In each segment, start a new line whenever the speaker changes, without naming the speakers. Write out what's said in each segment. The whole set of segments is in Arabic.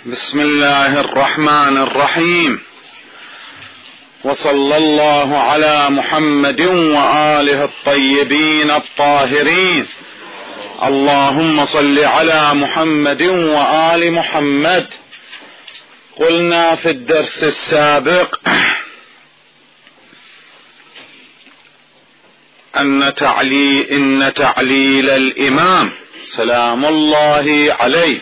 بسم الله الرحمن الرحيم، وصلى الله على محمد وآله الطيبين الطاهرين. اللهم صل على محمد وآل محمد. قلنا في الدرس السابق إن تعليل الإمام سلام الله عليه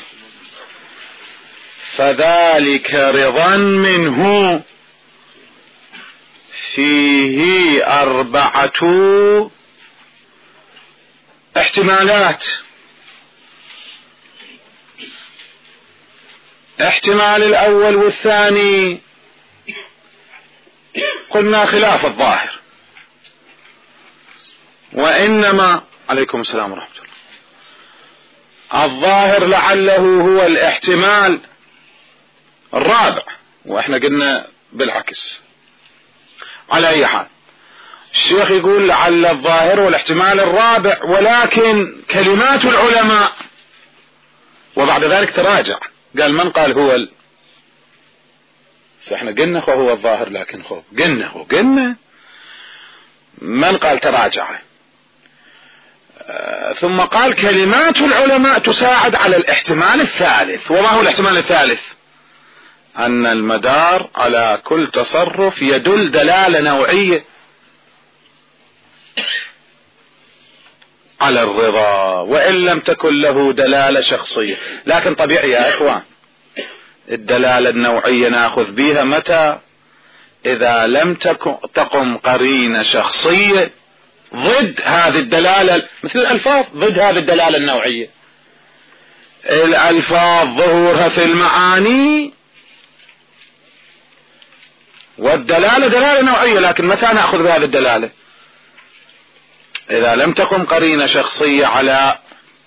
فذلك رضا منه فيه 4 احتمالات. احتمال الأول والثاني قلنا خلاف الظاهر، وإنما عليكم السلام ورحمة الله. الظاهر لعله هو الاحتمال الرابع، واحنا قلنا بالعكس. على اي حال الشيخ يقول لعل الظاهر والاحتمال الرابع، ولكن كلمات العلماء، وبعد ذلك تراجع قال من قال هو فاحنا قلنا هو الظاهر، لكن قلنا من قال تراجع، ثم قال كلمات العلماء تساعد على الاحتمال الثالث. وما هو الاحتمال الثالث؟ أن المدار على كل تصرف يدل دلالة نوعية على الرضا، وإن لم تكن له دلالة شخصية. لكن طبيعي يا إخوان الدلالة النوعية نأخذ بها متى؟ إذا لم تقم قرينة شخصية ضد هذه الدلالة، مثل الألفاظ ضد هذه الدلالة النوعية. الألفاظ ظهورها في المعاني والدلالة دلالة نوعية، لكن متى نأخذ بهذه الدلالة؟ إذا لم تقم قرينة شخصية على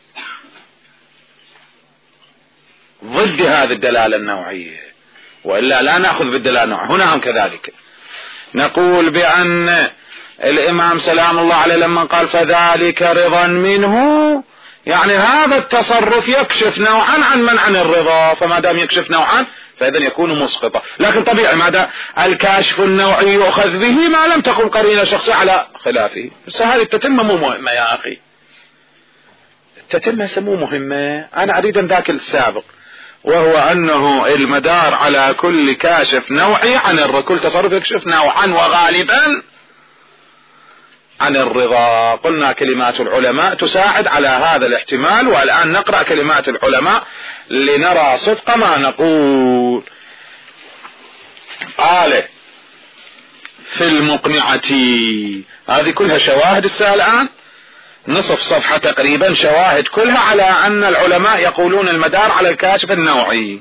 ضد هذه الدلالة النوعية، وإلا لا نأخذ بالدلالة النوعية. هنا هم كذلك نقول بأن الإمام سلام الله عليه لما قال فذلك رضا منه، يعني هذا التصرف يكشف نوعا عن منع الرضا، فما دام يكشف نوعا فإذن يكون مسقطا. لكن طبيعي ماذا الكاشف النوعي يؤخذ به ما لم تقم قرينة شخصية على خلافه. بس هذه التتمة مو مهمة يا أخي، التتمة مو مهمة. أنا أريد ذاك السابق، وهو أنه المدار على كل كاشف نوعي عن كل تصرف يكشف نوعا وغالبا عن الرضا. قلنا كلمات العلماء تساعد على هذا الاحتمال، والآن نقرأ كلمات العلماء لنرى صدق ما نقول. قال في المقنعة، هذه كلها شواهد الآن نصف صفحة تقريبا، شواهد كلها على أن العلماء يقولون المدار على الكاشف النوعي.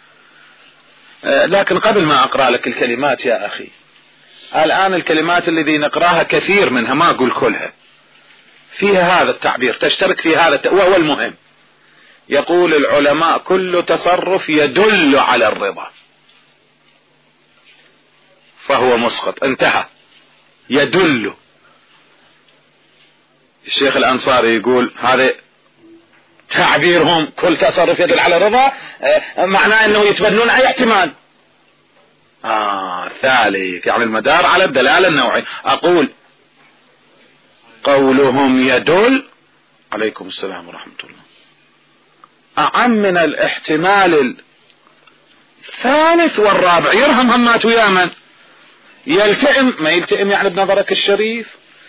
لكن قبل ما أقرأ لك الكلمات يا أخي، الآن الكلمات الذي نقراها كثير منها، ما أقول كلها، فيها هذا التعبير، تشترك في هذا وهو المهم. يقول العلماء كل تصرف يدل على الرضا فهو مسقط، انتهى. يدل. الشيخ الأنصاري يقول هذا تعبيرهم كل تصرف يدل على الرضا، معناه أنه يتبنون أي احتمال. ثالث، يعني المدار على الدلالة النوعية. أقول قولهم يدل، عليكم السلام ورحمة الله، أعم من الاحتمال الثالث والرابع. يرهم همات ويا من يلتئم، ما يلتئم يعني بنظرك الشريف.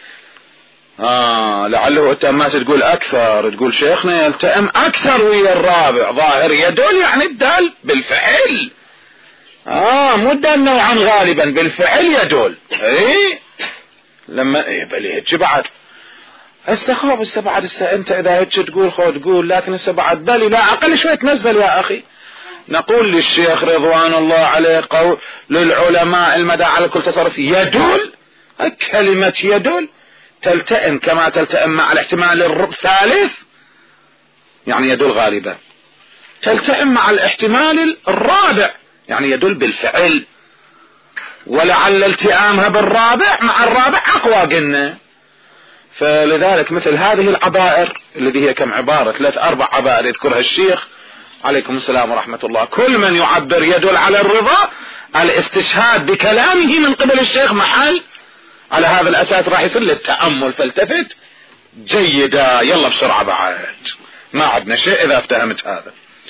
لعله انت ما تقول أكثر، تقول شيخنا يلتئم أكثر ويا الرابع. ظاهر يدل يعني الدال بالفعل، مو الدال نوعا غالبا، بالفعل يدل. لما بل هيك بعد هسه بعد انت اذا هيك تقول تقول، لكن هسه بعد بل لا اقل شوي تنزل يا اخي. نقول للشيخ رضوان الله عليه قول للعلماء المدى على كل تصرف يدل. كلمة يدل تلتئم كما تلتئم مع الاحتمال الثالث، يعني يدل غالبا، تلتئم مع الاحتمال الرابع يعني يدل بالفعل، ولعل التئامها بالرابع مع الرابع اقوى قلنا. فلذلك مثل هذه العبائر الذي هي كم عبارة، 3-4 عبائر يذكرها الشيخ، عليكم السلام ورحمة الله. كل من يعبر يدل على الرضا. الاستشهاد بكلامه من قبل الشيخ محل على هذا الأساس راح يصير للتأمل. فالتفت جيدا، يلا بسرعة بعد، ما عدنا شيء إذا افتهمت هذا.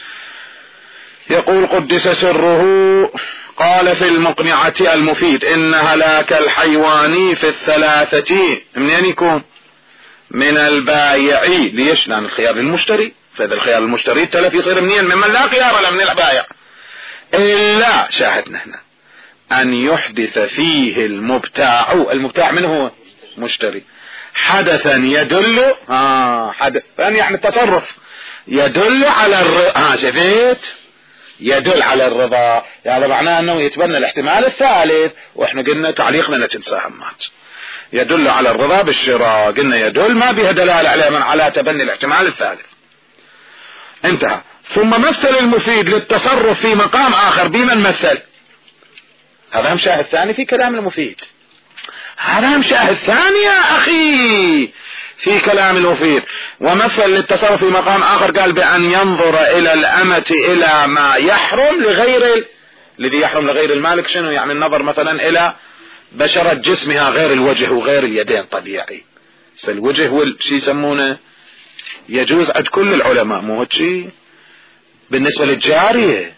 يقول قدس سره، قال في المقنعة المفيد: إن هلاك الحيوان في الثلاثة منين يكون؟ من البايع. ليش؟ لأن الخيار للمشتري، فإذا الخيار للمشتري التلف يصير منين؟ ممن لا خيار له من البايع. إلا شاهدنا هنا أن يحدث فيه المبتاع من هو؟ مشتري. حدثا يدل حدثا يعني التصرف يدل على الرضا. شفت؟ يدل على الرضا. يعني معناه أنه يتبنى الاحتمال الثالث، وإحنا قلنا تعليقنا نتساهمات. يدل على الرضا بالشراء، قلنا يدل ما بها دلالة على تبني الاحتمال الثالث. انتهى. ثم مثل المفيد للتصرف في مقام آخر بمن مثل؟ هذا هم شاهد ثاني في كلام المفيد. هذا هم شاهد ثاني يا أخي في كلام المفيد. ومثل للتصرف في مقام آخر قال بأن ينظر إلى الأمة إلى ما يحرم لغير الذي يحرم لغير المالك. شنو يعني النظر مثلا إلى بشرة جسمها غير الوجه وغير اليدين طبيعي. الوجه هو شي يسمونه يجوز عند كل العلماء، مو هيك بالنسبة للجارية.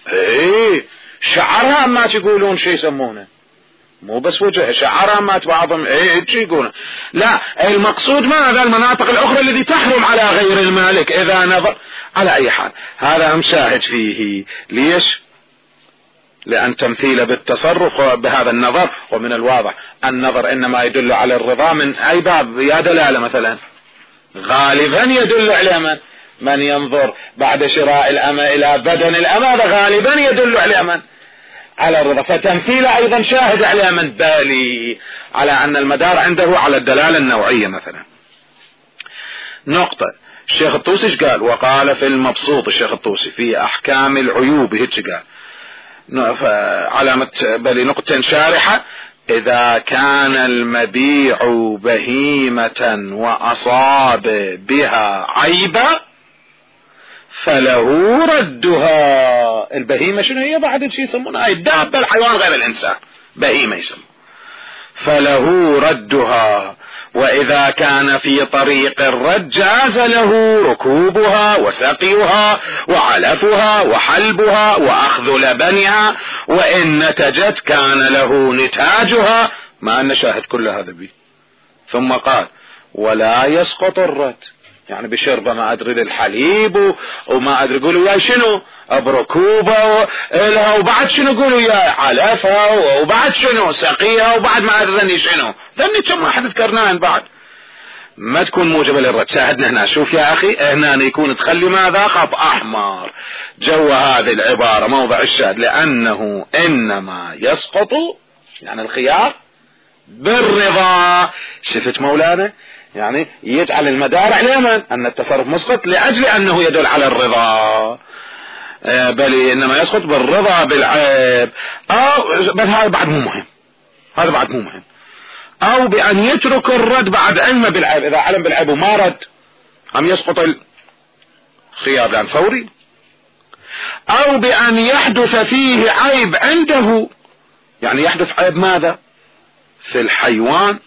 شعرها ما تقولون شي يسمونه، مو بس وجه شعرها ما بعضهم هيك يقولون. لا، المقصود ماذا؟ المناطق الأخرى التي تحرم على غير المالك إذا نظر. على أي حال هذا هم شاهد فيه. ليش؟ لأن تمثيل بالتصرف بهذا النظر. ومن الواضح النظر إنما يدل على الرضا من أي باب يا دلالة؟ مثلا غالبا يدل على من ينظر بعد شراء الأمة إلى بدن الأمة، هذا غالبا يدل على على الرضا. فتمثيل أيضا شاهد على من بالي على أن المدار عنده على الدلالة النوعية. مثلا نقطة الشيخ الطوسي قال، وقال في المبسوط الشيخ الطوسي في أحكام العيوب هيك قال علامة بل نقطة شارحة: إذا كان المبيع بهيمة وأصاب بها عيبا فله ردها. البهيمة شنو هي؟ بعد شيء يسمونها الدابة، الحيوان غير الإنسان، بهيمة يسمون. فله ردها. وإذا كان في طريق الرد جاز له ركوبها وسقيها وعلفها وحلبها وأخذ لبنها، وإن نتجت كان له نتاجها. ما أن شاهد كل هذا به. ثم قال: ولا يسقط الرد، يعني بشربه ما أدري للحليب وما أدري يقولوا يا شنو بركوبه لها، وبعد شنو يقولوا يا علفها، وبعد شنو سقيها، وبعد ما أدري شنو ذني كم واحد ذكرناهن بعد ما تكون موجبة للرد. شاهدنا هنا. شوف يا أخي هنا يكون تخلي ماذا؟ خط أحمر جو هذه العبارة موضع الشاهد، لأنه إنما يسقط يعني الخيار بالرضا. شفت مولانا؟ يعني يجعل المدار على من؟ أن التصرف مسقط لأجل أنه يدل على الرضا، بل إنما يسقط بالرضا بالعيب. أو بل هذا بعد مو مهم، هذا بعد مو مهم. أو بأن يترك الرد بعد علمه بالعيب. إذا علم بالعيب وما رد هم يسقط الخيار لأن فوري. أو بأن يحدث فيه عيب عنده، يعني يحدث عيب ماذا؟ في الحيوان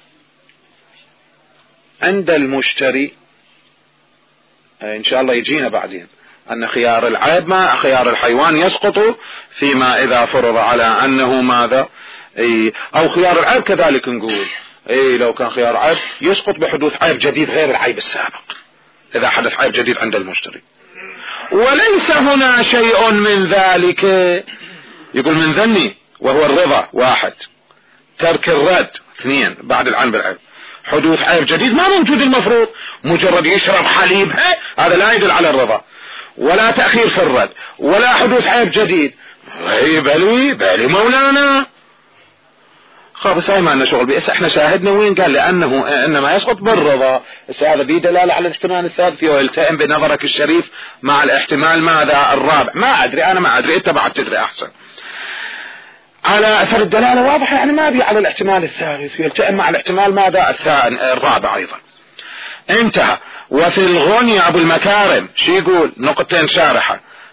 عند المشتري. إن شاء الله يجينا بعدين أن خيار العيب ما خيار الحيوان يسقط فيما إذا فرض على أنه ماذا؟ أو خيار العيب كذلك نقول لو كان خيار عيب يسقط بحدوث عيب جديد غير العيب السابق، إذا حدث عيب جديد عند المشتري. وليس هنا شيء من ذلك. يقول من ذني وهو الرضا 1، ترك الرد 2 بعد العلم بالعيب، حدوث عيب جديد ما موجود. المفروض مجرد يشرب حليب هذا لا يدل على الرضا، ولا تأخير في الرد، ولا حدوث عيب جديد. بالي مولانا خلاص هاي ما لنا شغل بس احنا شاهدنا وين قال لأنه انما يسقط بالرضا. هذا بيه دلالة على الاحتمال الثالث ويلتئم بنظرك الشريف مع الاحتمال ماذا الرابع. ما ادري انا ما ادري، انت بعد تدري احسن. على اثر الدلالة واضحة، يعني ما بي على الاحتمال الثالث ويلتئم مع الاحتمال ماذا الرابع ايضا. انتهى. وفي الغني ابو المكارم شي يقول؟ نقطتين شارحة: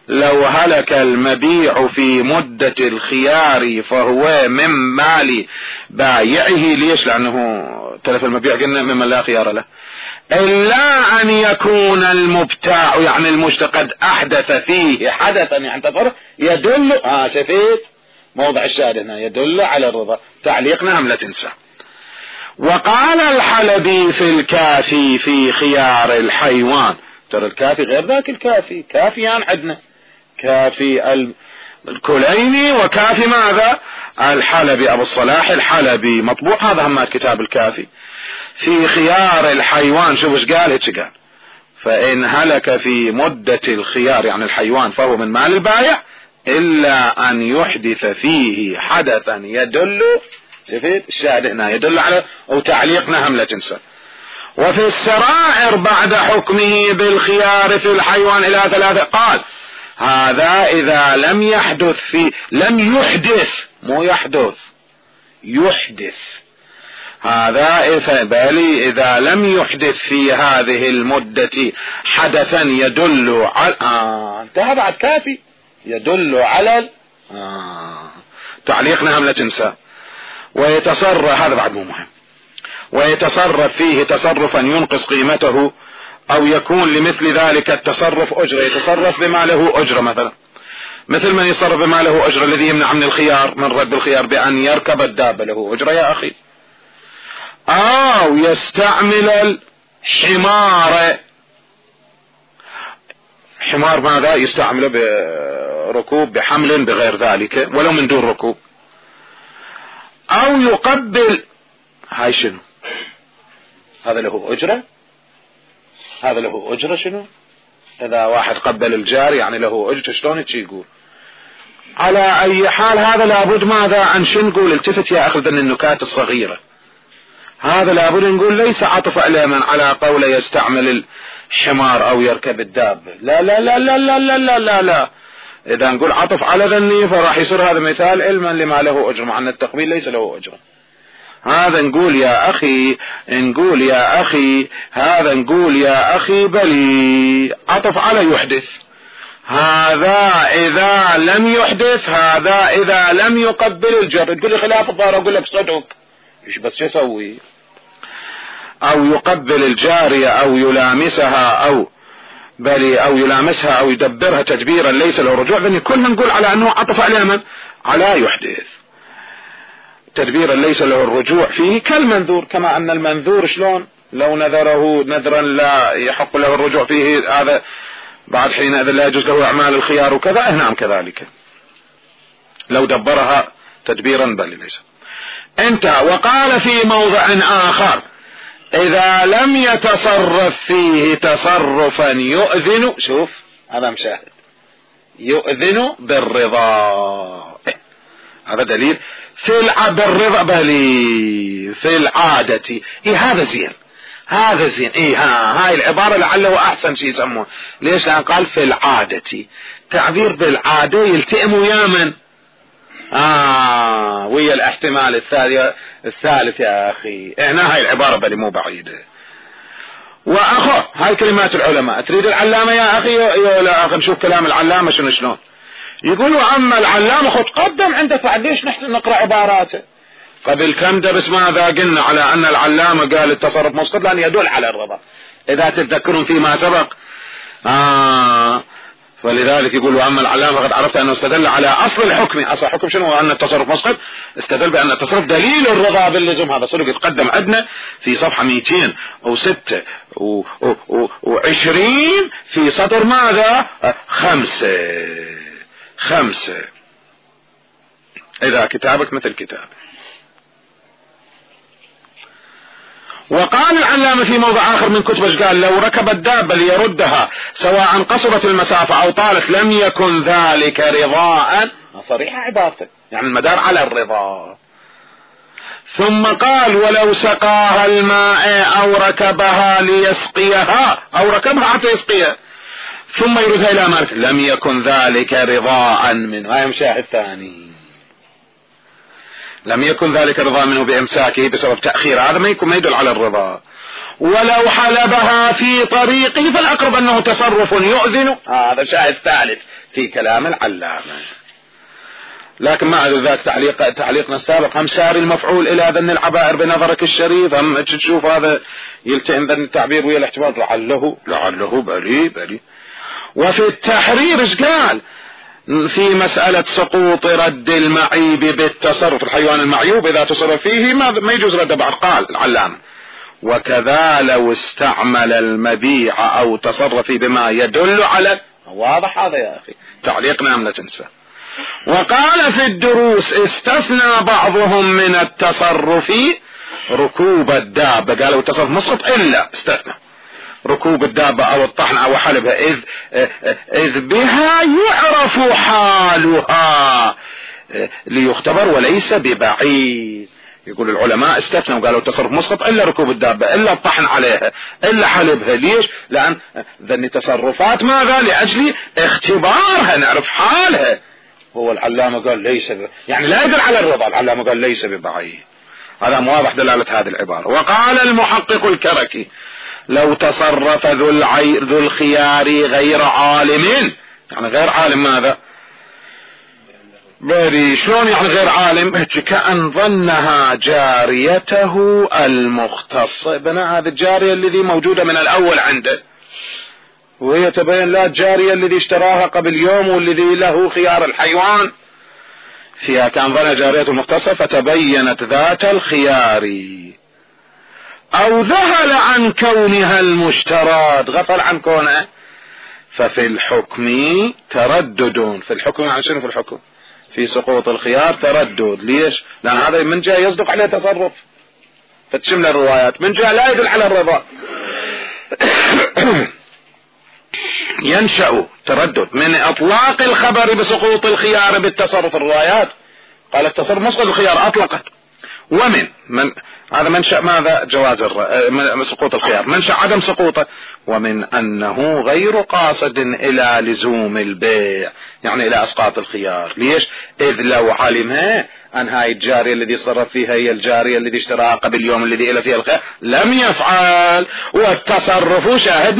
لو هلك المبيع في مدة الخيار فهو من مال بايعه. ليش؟ لأنه تلف المبيع قلنا مما لا خيار له، إلا أن يكون المبتاع يعني المشتري قد أحدث فيه حدثا يعني تصرف يدل شفيت موضع الشاهد هنا يدل على الرضا. تعليقنا هم لا تنسى. وقال الحلبي في الكافي في خيار الحيوان، ترى الكافي غير ذاك الكافي، كافيان عندنا كافي الكليني وكافي ماذا الحلبي، أبو الصلاح الحلبي مطبوع هذا همات كتاب الكافي. في خيار الحيوان شوف ايش قال، هيك قال فإن هلك في مدة الخيار يعني الحيوان فهو من مال البائع إلا أن يحدث فيه حدثا يدل، شفت الشاهد هنا يدل على وتعليقنا هم لا تنسى. وفي السرائر بعد حكمه بالخيار في الحيوان إلى 3 قال هذا إذا لم يحدث في لم يحدث مو يحدث يحدث هذا بل إذا لم يحدث في هذه المدة حدثا يدل على انتهى بعد كافي يدل على تعليقنا هم لا تنسى. ويتصرف هذا بعد مو مهم. ويتصرف فيه تصرفا ينقص قيمته أو يكون لمثل ذلك التصرف أجرة، يتصرف بما له أجرة مثلا، مثل من يتصرف بما له أجرة الذي يمنع من الخيار من رد الخيار بأن يركب الدابة له أجرة يا أخي، أو يستعمل الحمار. حمار ماذا يستعمله بركوب بحمل بغير ذلك ولو من دون ركوب، أو يقبل. هاي شنو هذا له أجرة، هذا له أجرة شنو؟ إذا واحد قبل الجار يعني له أجرة، شلون يقول؟ على أي حال هذا لابد ماذا عن شنو نقول؟ التفت يا أخي ذن النكات الصغيرة، هذا لابد نقول ليس عطف على من على قوله يستعمل الحمار أو يركب الدابة، لا لا لا لا لا لا لا لا, لا. إذا نقول عطف على ذني فراح يصير هذا مثال علما لما له أجر، مع أن التقبيل ليس له أجر. هذا نقول يا أخي، نقول يا أخي، هذا نقول يا أخي بلي عطف على يحدث، هذا إذا لم يحدث، هذا إذا لم يقبل الجر. تقول لي خلاف الظاهر أقول لك صدق، إيش بس يسوي؟ أو يقبل الجارية أو يلامسها أو بلي أو يلامسها أو يدبرها تدبيرا ليس له رجوع، لأن كلنا نقول على أنه عطف على من؟ على يحدث تدبيرا ليس له الرجوع فيه كالمنذور، كما أن المنذور شلون لو نذره نذرا لا يحق له الرجوع فيه هذا بعد حينئذ لا يجوز له أعمال الخيار وكذا. نعم كذلك لو دبرها تدبيرا بل ليس. انت وقال في موضع آخر إذا لم يتصرف فيه تصرفا يؤذن، شوف هذا مشاهد، يؤذن بالرضا، هذا دليل في بالرضا بلي في العادة. هذا زين، هذا زين. هاي العبارة لعله أحسن شيء يسموه. ليش؟ لأن قال في العادة، تعبير بالعادة يلتئم ويا من؟ ويا الاحتمال الثالث يا أخي. هنا هاي العبارة بلي مو بعيدة. وأخو هاي كلمات العلماء. تريد العلامة يا أخي؟ لا أخي نشوف كلام العلامة شلون يقولوا. أما العلامة خد قدم عندك بعد ليش نحن نقرأ عباراته قبل كم درس ماذا قلنا على أن العلامة قال التصرف مسقط لأن يدل على الرضا، إذا تتذكرون فيما سبق. فلذلك يقولوا أما العلامة قد عرفت أنه استدل على أصل الحكم. أصل الحكم شنو؟ أن التصرف مسقط، استدل بأن التصرف دليل الرضا باللزوم. هذا صدق يتقدم عندنا في صفحة 226 في سطر ماذا 5. إذا كتابك مثل كتاب. وقال العلامة في موضع آخر من كتبه قال لو ركب الدابة ليردها سواء قصرت المسافة أو طالت لم يكن ذلك رضاء. صريحة عبارته، يعني المدار على الرضا. ثم قال ولو سقاها الماء أو ركبها ليسقيها أو ركبها حتى يسقيها ثم يردها إلى مالك لم يكن ذلك رضاء منه. هاي مشاهد ثاني، لم يكن ذلك رضا منه بإمساكه بسبب تأخير، هذا ما يدل على الرضا. ولو حلبها في طريقه فالأقرب أنه تصرف يؤذن. هذا شاهد ثالث في كلام العلامة. لكن مع ذلك تعليقنا السابق هم ساري المفعول إلى ذن العبائر بنظرك الشريف، هم تشوف هذا يلتئم ذن التعبير ويا الاحتمال لعله بلي. وفي التحرير ايش قال في مسألة سقوط رد المعيب بالتصرف، الحيوان المعيوب إذا تصرف فيه ما يجوز رد بعد. قال العلامة وكذا لو استعمل المبيع أو تصرف بما يدل على، واضح هذا يا أخي، تعليقنا لا تنسى. وقال في الدروس استثنى بعضهم من التصرف ركوب الدابة، قالوا التصرف مسقط إلا استثنى ركوب الدابة أو الطحن أو حلبها إذ بها يعرف حالها ليختبر وليس ببعيد. يقول العلماء استثنوا قالوا التصرف مسقط إلا ركوب الدابة إلا الطحن عليها إلا حلبها. ليش؟ لأن ذني تصرفات ماذا؟ لأجل اختبارها نعرف حالها. هو العلامة قال ليس يعني لا يدل على الرضا، العلامة قال ليس ببعيد. هذا واضح دلالة هذه العبارة. وقال المحقق الكركي لو تصرف ذو الخيار غير عالم، يعني غير عالم ماذا؟ بري شلون يعني غير عالم؟ كأن ظنها جاريته المختصة، ابناء هذه الجارية الذي موجودة من الأول عنده، وهي تبين لا الجارية الذي اشتراها قبل يوم والذي له خيار الحيوان فيها كان ظنها جاريته المختصة فتبينت ذات الخيار، أو ذهل عن كونها المشترات، غفل عن كونها، ففي الحكم تردد. في الحكم يعني شنو؟ في الحكم في سقوط الخيار تردد. ليش؟ لأن هذا من جهة يصدق عليه تصرف فتشمل الروايات، من جهة لا يدل على الرضا. ينشأ تردد من إطلاق الخبر بسقوط الخيار بالتصرف. الروايات قال التصرف مسقط الخيار أطلقت، ومن هذا منشأ ماذا؟ جواز سقوط الخيار، منشأ عدم سقوطه، ومن أنه غير قاصد إلى لزوم البيع، يعني إلى أسقاط الخيار. ليش؟ إذ لو علمها أن هاي الجارية الذي صرف فيها هي الجارية الذي اشتراها قبل اليوم الذي إلى فيها الخيار لم يفعل، والتصرف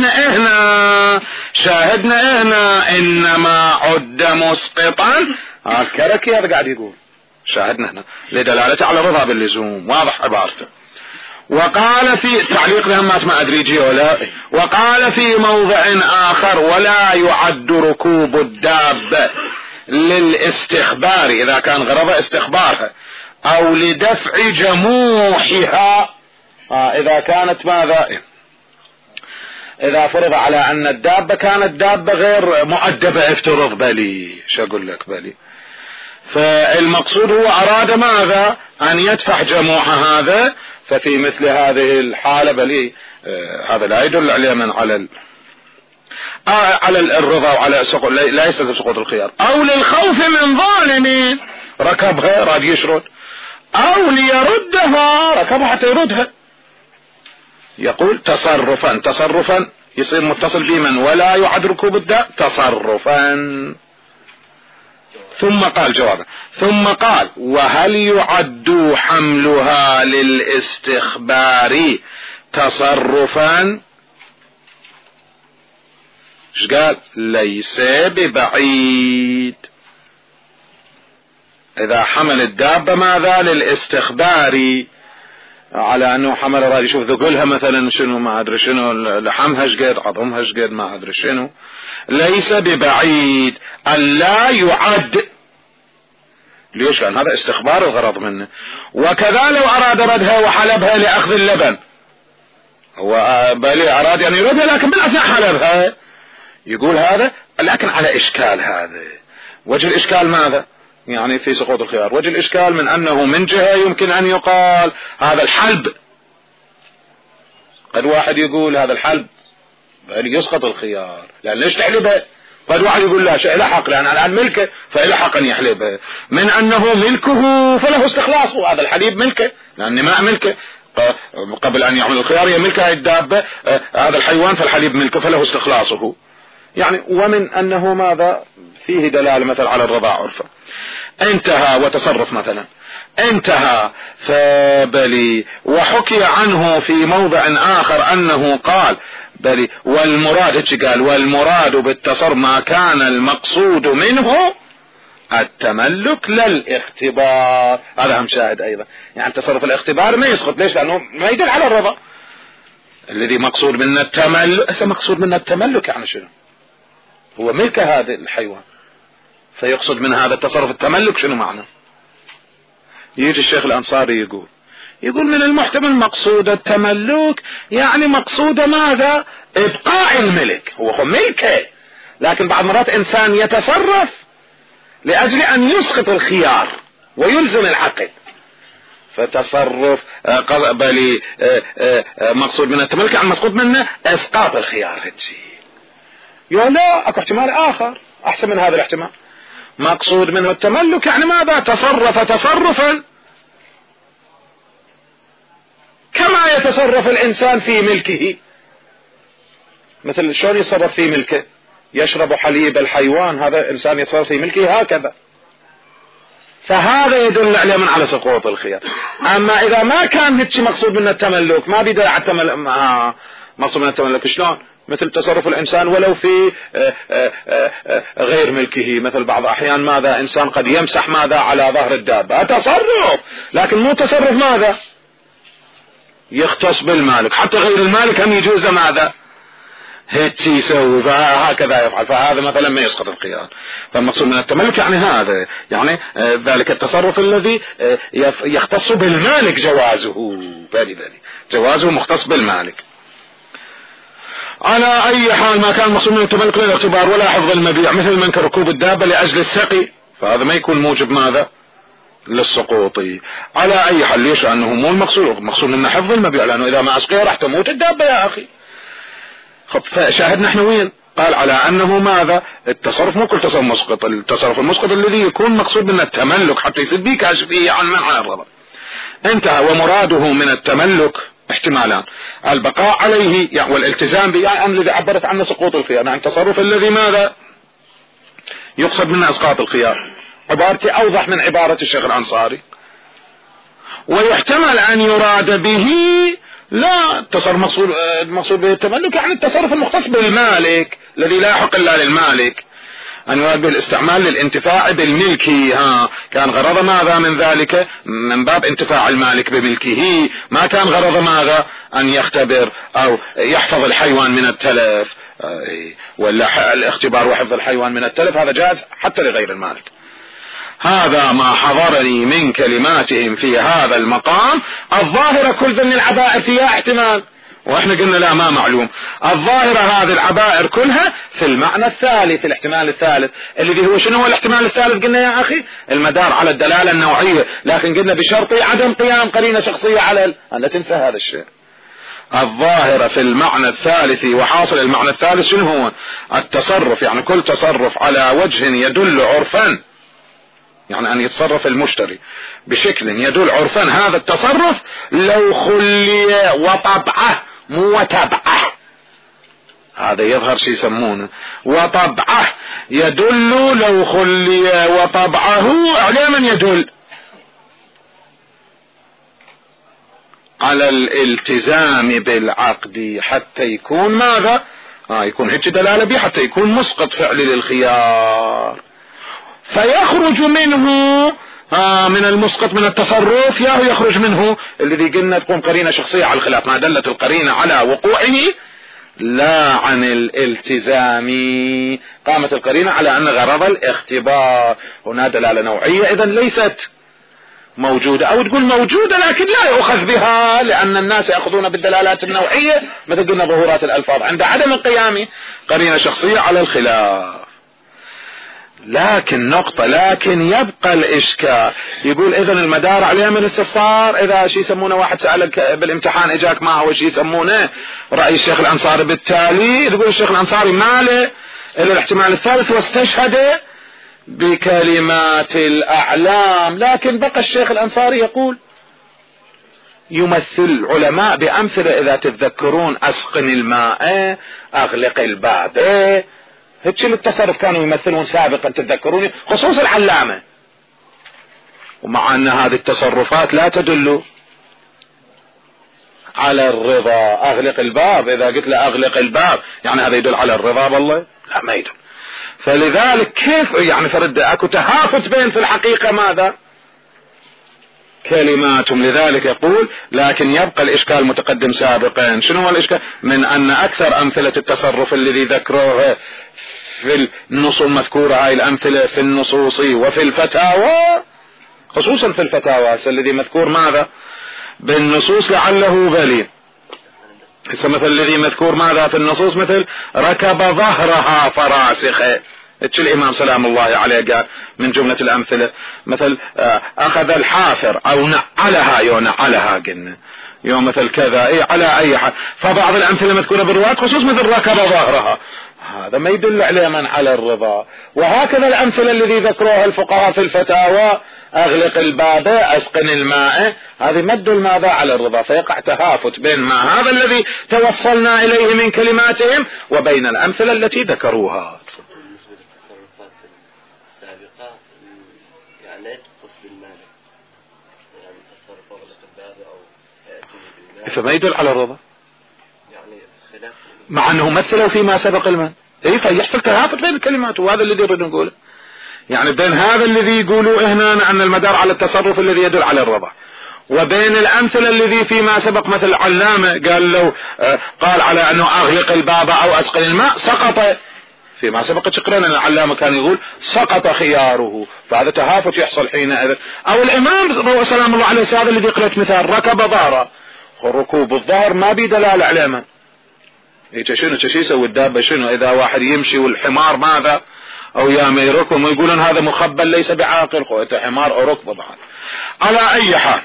شاهدنا هنا إنما عد مسقطا. الكركي هذا قاعد يقول شاهدنا هنا لدلالته على رضا باللزوم، واضح عبارته. وقال في تعليق لهمات ما أدري جي ولا، وقال في موضع آخر ولا يعد ركوب الدابة للاستخبار إذا كان غرض استخبارها أو لدفع جموحها، إذا كانت ماذا؟ إذا فرض على أن الدابة كانت دابة غير مؤدبة افترض بلي، شو أقول لك بلي، فالمقصود هو أراد ماذا؟ أن يدفع جموح هذا، ففي مثل هذه الحالة بلي هذا لا يدل عليه من على الرضا وعلى سقوط، لا يستلزم سقوط الخيار. أو للخوف من ظالم ركبها راد يشرد، أو ليردها ركبها حتى يردها. يقول تصرفا يصير متصل بمن ولا يعد ركوب الداء تصرفا. ثم قال جوابا، ثم قال وهل يعد حملها للاستخبار تصرفا؟ ايش قال؟ ليس ببعيد. اذا حمل الدابة ماذا؟ للاستخبار، على انه حمل راد يشوف ذقلها مثلا شنو ما ادري شنو، لحمها ايش قد، عظمها ايش قد، ما ادري شنو، ليس ببعيد الا يعد. ليش؟ لان هذا استخبار الغرض منه. وكذا لو اراد ردها وحلبها لاخذ اللبن، هو بالي اراد ان يردها لكن بالاثناء حلبها، يقول هذا لكن على اشكال. هذا وجه الاشكال ماذا؟ يعني في سقوط الخيار وجه الاشكال من انه من جهة يمكن ان يقال هذا الحلب، قد واحد يقول هذا الحلب يسقط الخيار لان ليش تحلبها، قد واحد يقول لا شيء لحق لان الان ملكه فلحق ان يحلبها، من انه ملكه فله استخلاصه، هذا الحليب ملكه لان ماء ملكه قبل ان يعمل الخيار، هي ملكه الدابة هذا الحيوان فالحليب ملكه فله استخلاصه. يعني ومن انه ماذا؟ فيه دلالة مثل على الرضاع عرفا. انتهى وتصرف مثلا انتهى. فبلي وحكي عنه في موضع آخر أنه قال بلي والمراد قال والمراد بالتصرف ما كان المقصود منه التملك للاختبار. هذا هم شاهد أيضا، يعني تصرف الاختبار ما يسقط. ليش؟ لأنه ما يدل على الرضا. الذي مقصود من التملك، مقصود من التملك يعني شنو؟ هو ملك هذا الحيوان، فيقصد من هذا التصرف التملك. شنو معنى؟ يجي الشيخ الأنصاري يقول من المحتمل مقصود التملك يعني مقصود ماذا؟ ابقاء الملك. هو ملكه، لكن بعض مرات انسان يتصرف لاجل ان يسقط الخيار ويلزم العقد، فتصرف بلي مقصود من التملك يعني مقصود منه اسقاط الخيار. يقول لا، اكو احتمال اخر احسن من هذا الاحتمال. مقصود منه التملك يعني ماذا؟ تصرف تصرفا كما يتصرف الانسان في ملكه. مثل شلون يتصرف في ملكه؟ يشرب حليب الحيوان، هذا انسان يتصرف في ملكه هكذا. فهذا يدل عليه من على سقوط الخيار. اما اذا ما كان هيك مقصود من التملك، ما بيدل على التملك. مقصود من التملك شلون؟ مثل تصرف الانسان ولو في غير ملكه. مثل بعض احيان ماذا؟ انسان قد يمسح ماذا على ظهر الدابة، تصرف، لكن مو تصرف ماذا؟ يختص بالمالك. حتى غير المالك هم يجوز ماذا؟ هيك يسوي، فهكذا يفعل. فهذا مثلا ما يسقط الخيار. فالمقصود من التملك يعني هذا، يعني ذلك التصرف الذي يختص بالمالك جوازه. بالي جوازه مختص بالمالك. على اي حال ما كان مقصود من التملك للاعتبار ولا حفظ المبيع، مثل من كركوب الدابة لاجل السقي، فهذا ما يكون موجب ماذا؟ للسقوط. على اي حال ليش؟ لانه مو المقصود منه حفظ المبيع، لانه اذا ما اسقي راح تموت الدابة يا اخي. فشاهدنا احنا وين؟ قال على انه ماذا؟ التصرف مو كل تصرف مسقط، التصرف المسقط الذي يكون مقصود منه التملك حتى يصير بيه كاشفية عن منع الرضا. انتهى. ومراده من التملك احتمالان: البقاء عليه يعني والالتزام به، يعني الذي عبرت عنه سقوط الخيار، يعني التصرف الذي ماذا؟ يقصد منه اسقاط الخيار. عبارتي اوضح من عبارة الشيخ الانصاري. ويحتمل ان يراد به لا التصرف مقصود به التملك يعني التصرف المختص بالمالك الذي لا يحق الا للمالك، ان يراد به الاستعمال للانتفاع بالملك. كان غرض ماذا من ذلك؟ من باب انتفاع المالك بملكه، ما كان غرض ماذا؟ ان يختبر او يحفظ الحيوان من التلف. ولا الاختبار وحفظ الحيوان من التلف هذا جائز حتى لغير المالك. هذا ما حضرني من كلماتهم في هذا المقام. الظاهرة كل ذن العبائر فيها احتمال، واحنا قلنا لا ما معلوم. الظاهرة هذه العبائر كلها في المعنى الثالث، الاحتمال الثالث الذي هو شنو هو الاحتمال الثالث؟ قلنا يا اخي المدار على الدلالة النوعية، لكن قلنا بشرط عدم قيام قرينة شخصية على لا تنسى هذا الشيء. الظاهرة في المعنى الثالث، وحاصل المعنى الثالث شنو هو؟ التصرف، يعني كل تصرف على وجه يدل عرفا، يعني ان يتصرف المشتري بشكل يدل عرفا هذا التصرف لو خلي وطبعه مو وتبعه، هذا يظهر شي يسمونه وطبعه، يدل لو خلي وطبعه على من يدل؟ على الالتزام بالعقد حتى يكون ماذا؟ يكون هيك دلالة به حتى يكون مسقط فعل للخيار. فيخرج منه من المسقط من التصرف ياهو يخرج منه الذي قلنا تكون قرينة شخصية على الخلاف، ما دلت القرينة على وقوعه لا عن الالتزام. قامت القرينة على ان غرض الاختبار، هنا دلالة نوعية اذا ليست موجودة، او تقول موجودة لكن لا يؤخذ بها، لان الناس يأخذون بالدلالات النوعية مثل قلنا ظهورات الالفاظ عند عدم القيام قرينة شخصية على الخلاف. لكن يبقى الاشكال. يقول اذا المدار عليه من الاستفسار، اذا شي يسمونه واحد سألك بالامتحان اجاك ما هو شي يسمونه رأي الشيخ الانصاري، بالتالي يقول الشيخ الانصاري ماله الا الاحتمال الثالث واستشهد بكلمات الاعلام. لكن بقى الشيخ الانصاري يقول يمثل علماء بامثلة، اذا تتذكرون اسقن الماء اغلق الباب، هيك التصرف كانوا يمثلون سابقا تتذكرون، خصوص العلامة ومع أن هذه التصرفات لا تدل على الرضا. أغلق الباب، إذا قلت له أغلق الباب يعني هذا يدل على الرضا بالله؟ لا، ما يدل. فلذلك كيف يعني فرد أكو تهافت بين في الحقيقة ماذا؟ كلماتهم. لذلك يقول لكن يبقى الإشكال متقدم سابقا. شنو هو الإشكال؟ من أن أكثر أمثلة التصرف الذي ذكروه في النصوص المذكورة، هاي الأمثلة في النصوص وفي الفتاوى، خصوصا في الفتاوى الذي مذكور ماذا؟ بالنصوص لعله بلي. مثل الذي مذكور ماذا في النصوص؟ مثل ركب ظهرها فراسخه، الإمام سلام الله عليه قال من جملة الأمثلة. مثل أخذ الحافر أو نعلها، نعلها قلنا يوم مثل كذا، على أي حال. فبعض الأمثلة مذكورة بالرواية خصوص مثل ركب ظهرها، هذا ما يدل عليه من على الرضا. وهكذا الأمثلة الذي ذكروها الفقهاء في الفتاوى، أغلق الباب، أسقن الماء، هذه ما تدل ماذا؟ على الرضا. فيقع تهافت بين ما هذا الذي توصلنا إليه من كلماتهم وبين الأمثلة التي ذكروها. فما يدل على الرضا مع أنه مثلوا فيما سبق المن. فيحصل تهافت بين الكلمات، وهذا الذي يريد نقوله. يعني بين هذا الذي يقولوا هنا أن المدار على التصرف الذي يدل على الرضا، وبين الأمثلة الذي فيما سبق مثل علامة قال لو قال على أنه أغلق الباب أو أسقن الماء سقط فيما سبق. تقرأنا العلامة كان يقول سقط خياره، فهذا تهافت يحصل حينئذ. أو الإمام سلام الله عليه هذا الذي قلت مثال ركب ظهره، ركوب الظهر ما بدلالة على من شنو يسوي الدابة؟ شنو إذا واحد يمشي والحمار ماذا أو يا يركب ويقولون هذا مخبل ليس بعاقل، خوته حمار أو ركبه بعد. على أي حال،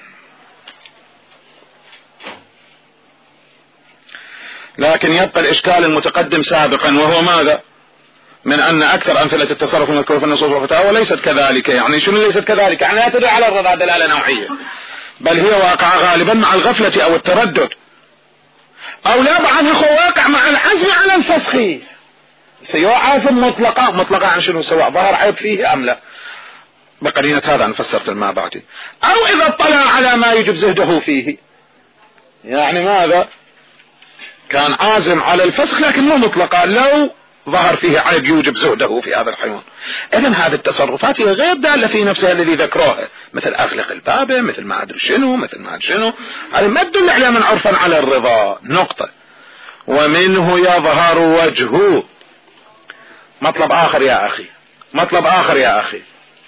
لكن يبقى الإشكال المتقدم سابقا، وهو ماذا؟ من أن أكثر أمثلة التصرف المذكورة في النصوص والفتاوى ليست كذلك. يعني شنو ليست كذلك؟ يعني لا تدل على الرضا دلالة نوعية، بل هي واقعة غالبا مع الغفلة أو التردد، أو لا بعض واقع مع العزم على الفسخ. سواء عازم مطلقة عن شنو؟ سواء ظهر عيب فيه أم لا، بقرينة هذا أنا فسرت ما بعدي. أو إذا اطلع على ما يجب زهده فيه، يعني ماذا؟ كان عازم على الفسخ لكن مو مطلقة، لو ظهر فيه عيب يوجب زهده في هذا الحيوان. إذن هذه التصرفات هي غير دالة في نفسها الذي ذكروها، مثل أغلق الباب، مثل ما أدري شنو، مثل ما أدري شنو، هذه ما تدل على من عرفا على الرضا. نقطة. ومنه يظهر وجهه. مطلب آخر يا أخي، مطلب آخر يا أخي.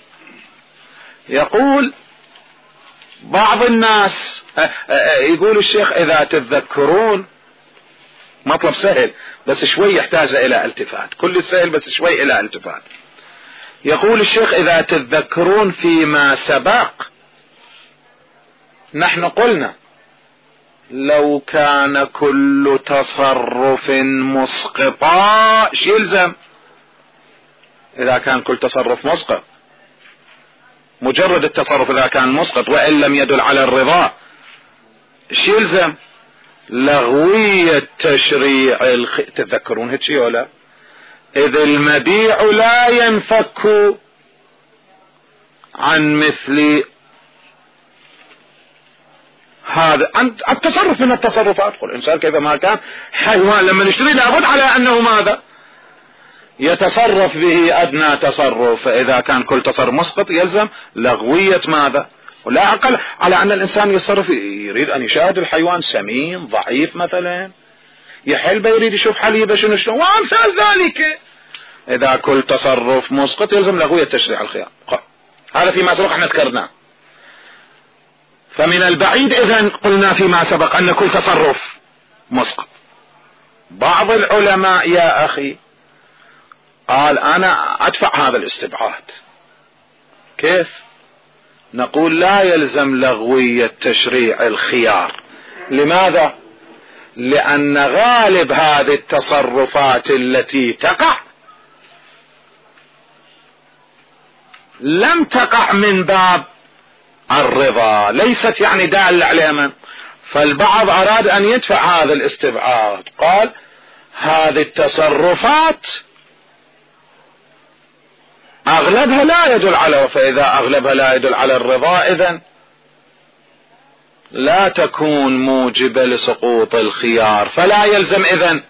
يقول بعض الناس، يقول الشيخ إذا تتذكرون، مطلب سهل بس شوي يحتاج إلى التفات، كل سهل بس شوي إلى التفات. يقول الشيخ إذا تتذكرون فيما سبق نحن قلنا لو كان كل تصرف مسقطا شو يلزم؟ إذا كان كل تصرف مسقط، مجرد التصرف إذا كان مسقط وإن لم يدل على الرضا شو يلزم؟ لغوية تشريع تتذكرون هيك ولا؟ إذ المبيع لا ينفك عن مثل هذا التصرف من التصرفات. قل الإنسان كيف ما كان حيوان لما نشتري لابد على أنه ماذا؟ يتصرف به أدنى تصرف. فإذا كان كل تصرف مسقط يلزم لغوية ماذا؟ ولا أقل على أن الإنسان يتصرف، يريد أن يشاهد الحيوان سمين ضعيف مثلا، يحلبه يريد يشوف حليبه شنو وأمثال ذلك. إذا كل تصرف مسقط يلزم لغوية تشريع الخيار. هذا فيما سبق احنا ذكرناه. فمن البعيد إذن قلنا فيما سبق أن كل تصرف مسقط. بعض العلماء يا أخي قال أنا أدفع هذا الاستبعاد. كيف؟ نقول لا يلزم لغوية تشريع الخيار. لماذا؟ لأن غالب هذه التصرفات التي تقع لم تقع من باب الرضا، ليست يعني دالة على من. فالبعض أراد أن يدفع هذا الاستبعاد، قال هذه التصرفات أغلبها لا يدل على، فإذا أغلبها لا يدل على الرضا إذن لا تكون موجبة لسقوط الخيار، فلا يلزم إذن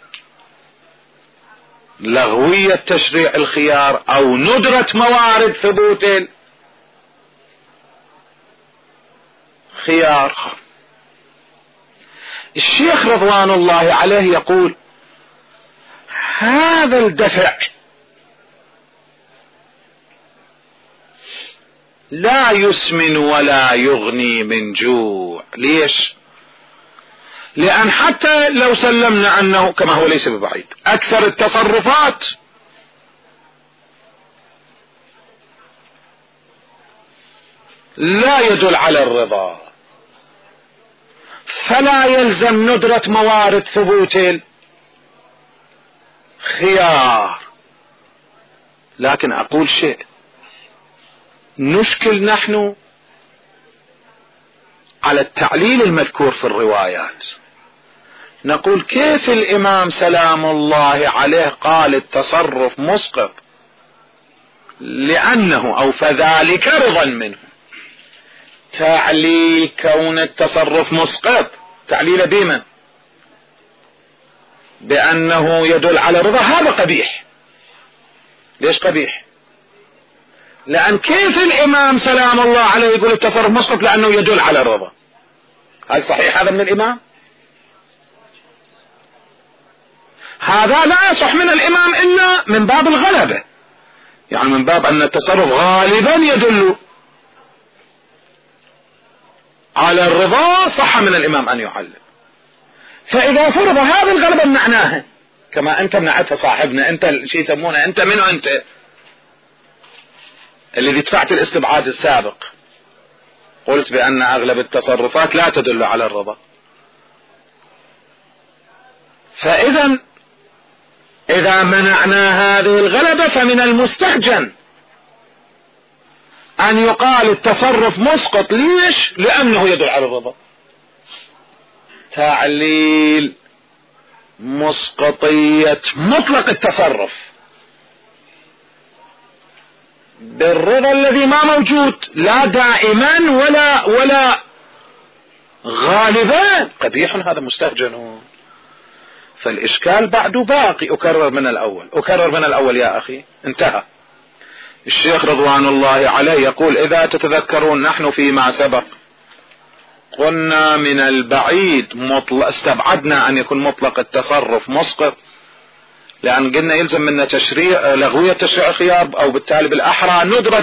لغوية تشريع الخيار أو ندرة موارد ثبوت الخيار. الشيخ رضوان الله عليه يقول هذا الدفع لا يسمن ولا يغني من جوع. ليش؟ لأن حتى لو سلمنا أنه كما هو ليس ببعيد أكثر التصرفات لا يدل على الرضا، فلا يلزم ندرة موارد ثبوت الخيار. لكن أقول شيء، نشكل نحن على التعليل المذكور في الروايات، نقول كيف الإمام سلام الله عليه قال التصرف مسقط لأنه أو فذلك رضا منه؟ تعليل كون التصرف مسقط تعليل بمن؟ بأنه يدل على رضا، هذا قبيح. ليش قبيح؟ لأن كيف الإمام سلام الله عليه يقول التصرف مسقط لأنه يدل على الرضا؟ هل صحيح هذا من الإمام؟ هذا لا يصح من الإمام إلا من باب الغلبة، يعني من باب أن التصرف غالبا يدل على الرضا، صح من الإمام أن يعلم. فإذا فرض هذه الغلبة معناها كما أنت منعتها صاحبنا، أنت شيء يسمونه أنت منو؟ أنت الذي دفعت الاستبعاد السابق، قلت بأن أغلب التصرفات لا تدل على الرضا. فإذا إذا منعنا هذه الغلبة فمن المستهجن أن يقال التصرف مسقط. ليش؟ لأنه يدل على الرضا. تعليل مسقطية مطلق التصرف بالرضا الذي ما موجود لا دائما ولا غالبا قبيح، هذا مستهجن. فالإشكال بعده باقي. أكرر من الأول يا أخي، انتهى. الشيخ رضوان الله عليه يقول إذا تتذكرون نحن فيما سبق قلنا من البعيد استبعدنا أن يكون مطلق التصرف مسقط، لأن قلنا يلزم منا لغوية تشريع الخيار، أو بالتالي بالأحرى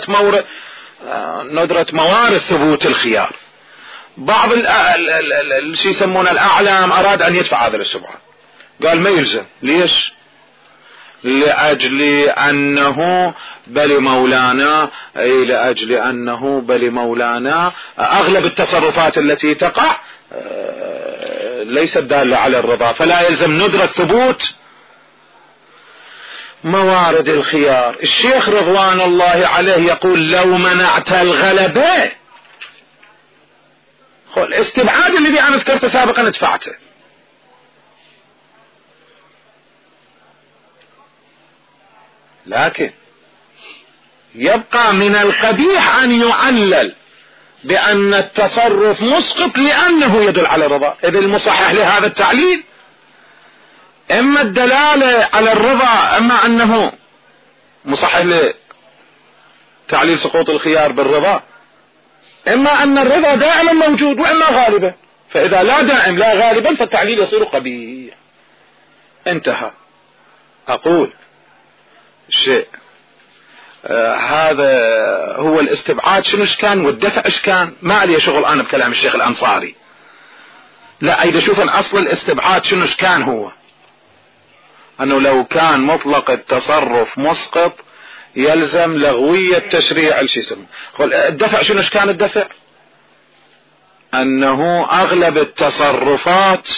ندرة موارد ثبوت الخيار. بعض شي يسمونه الأعلام أراد أن يدفع هذا الاستبعاد، قال ما يلزم. ليش؟ لأجل أنه بل مولانا أغلب التصرفات التي تقع ليست دالة على الرضا، فلا يلزم ندرة ثبوت موارد الخيار. الشيخ رضوان الله عليه يقول لو منعت الغلبة، الاستبعاد الذي أنا ذكرته سابقا ادفعته، لكن يبقى من القبيح أن يعلل بأن التصرف مسقط لأنه يدل على الرضا. إذ المصحح لهذا التعليل إما الدلالة على الرضا، أما أنه مصحح لتعليل سقوط الخيار بالرضا، إما أن الرضا دائما موجود وإما غالبا. فإذا لا دائم لا غالبا فالتعليل يصير قبيح. انتهى. أقول شيء، هذا هو الاستبعاد شنو كان والدفع ايش كان. ما عليه شغل انا بكلام الشيخ الانصاري، لا اذا شوف اصل الاستبعاد شنو كان، هو انه لو كان مطلق التصرف مسقط يلزم لغوية تشريع الشيء يسمى. الدفع شنو كان؟ الدفع انه اغلب التصرفات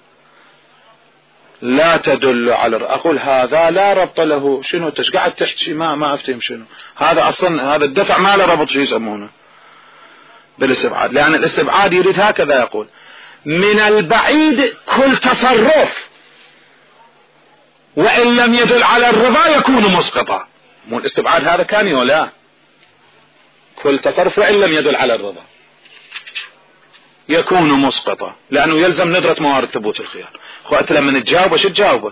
لا تدل على أقول هذا لا ربط له. شنو قاعد تحكي؟ ما أفتهم شنو هذا أصلا. هذا الدفع ما له ربط شيء يسمونه بالاستبعاد، لأن الاستبعاد يريد هكذا يقول من البعيد كل تصرف وإن لم يدل على الرضا يكون مسقطا. مو الاستبعاد هذا كان ولا كل تصرف وإن لم يدل على الرضا يكون مسقطا، لأنه يلزم ندرة موارد ثبوت الخيار. أنت لما تجاوبه شو تجاوبه؟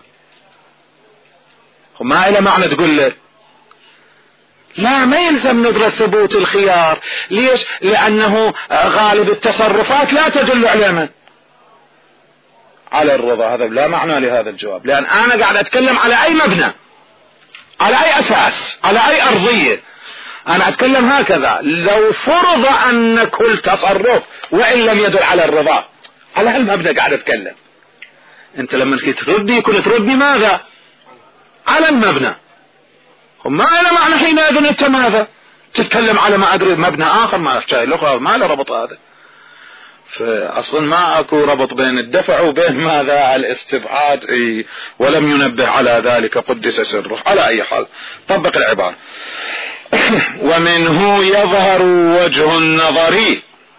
ما إلى معنى تقول له لا ما يلزم ندرة ثبوت الخيار. ليش؟ لأنه غالب التصرفات لا تدل على من؟ على الرضا. هذا لا معنى لهذا الجواب، لأن أنا قاعد أتكلم على أي مبنى، على أي أساس، على أي أرضية. أنا أتكلم هكذا، لو فرض أن كل تصرف وإن لم يدل على الرضا، على هالمبنى قاعد أتكلم. أنت لما تردي كنت تردي ماذا؟ على المبنى. وما له معنى حينئذ أنت ماذا تتكلم على ما أدري مبنى آخر ما أحتاج له، ما له ربط هذا. فأصلا ما أكو ربط بين الدفع وبين ماذا الاستبعاد. ولم ينبه على ذلك قدس سره. على أي حال طبق العبارة. ومنه يظهر وجه النظر.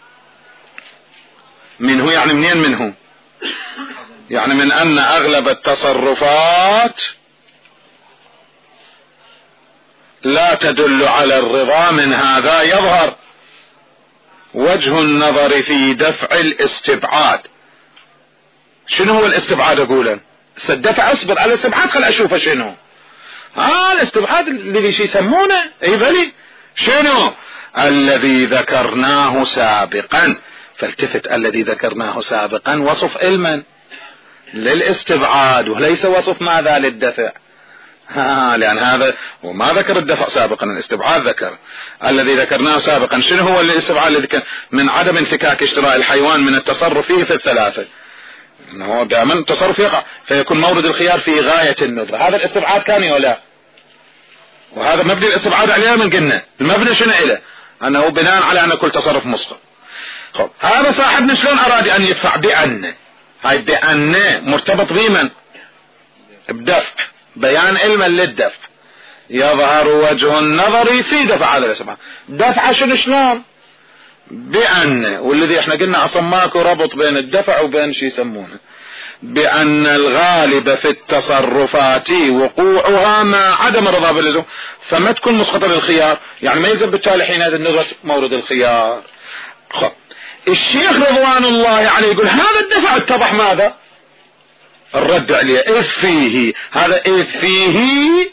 منه يعني منين منه؟ يعني من أن أغلب التصرفات لا تدل على الرضا. من هذا يظهر وجه النظر في دفع الاستبعاد. شنو هو الاستبعاد؟ أقولا الدفع اصبر على الاستبعاد خل أشوفه شنو. الاستبعاد الذي يسمونه اي بلي شنو؟ الذي ذكرناه سابقا. فالتفت، الذي ذكرناه سابقا وصف علما للاستبعاد وليس وصف ماذا للدفع. لأن هذا وما ذكر الدفع سابقا، الاستبعاد ذكر. الذي ذكرناه سابقا شنو هو الاستبعاد؟ الذي كان من عدم انفكاك اشتراء الحيوان من التصرف فيه في الثلاثة، انه دائما التصرف يقع فيكون مورد الخيار في غاية الندرة. هذا الاستبعاد كان ولا؟ وهذا مبني الاستبعاد عليه من قلنا المبنى شنو إله؟ أنه بناء على أن كل تصرف مسقط. خب هذا صاحبنا شلون أراد أن يدفع؟ بأن. هاي بأن مرتبط بمن؟ بدفع، بيان علما للدفع. يظهر وجه النظر في دفع هذا الاستبعاد. دفع شنو شلون؟ بأن. والذي احنا قلنا اصلا ماكو ربط بين الدفع وبين شي يسمونه بأن الغالب في التصرفات وقوعها مع عدم الرضا باللزوم، فما تكون مسقطة للخيار. يعني ما يلزم بالتالي حينئذ النظرة مورد الخيار. خب الشيخ رضوان الله عليه يقول هذا الدفع اتضح ماذا؟ الرد عليه إذ فيه. هذا إذ فيه